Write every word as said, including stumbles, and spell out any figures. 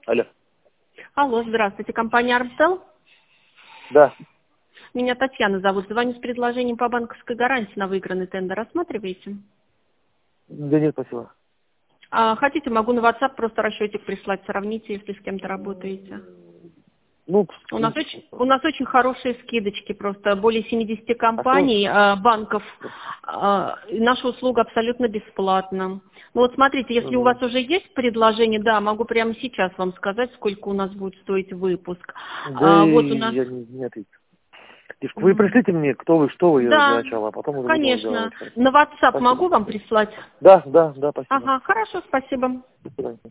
Алло. Алло, здравствуйте, компания Армстел. Да. Меня Татьяна зовут. Звоню с предложением по банковской гарантии на выигранный тендер. Рассматриваете? Да нет, спасибо. А, хотите, могу на WhatsApp просто расчетик прислать, сравните, если с кем-то работаете. Ну, У нас очень, у нас очень хорошие скидочки, просто более семидесяти компаний, а э, банков. Э, и наша услуга абсолютно бесплатна. Ну вот смотрите, если у угу. вас уже есть предложение, да, могу прямо сейчас вам сказать, сколько у нас будет стоить выпуск. Да А, вот у и нас... я не, не ответил. Вы Мгм. пришлите мне, кто вы, что вы для Да, начала, а потом уже будем конечно. разговаривать. Хорошо. На WhatsApp Спасибо. могу вам прислать? Да, да, да, спасибо. Ага, хорошо, спасибо. До свидания.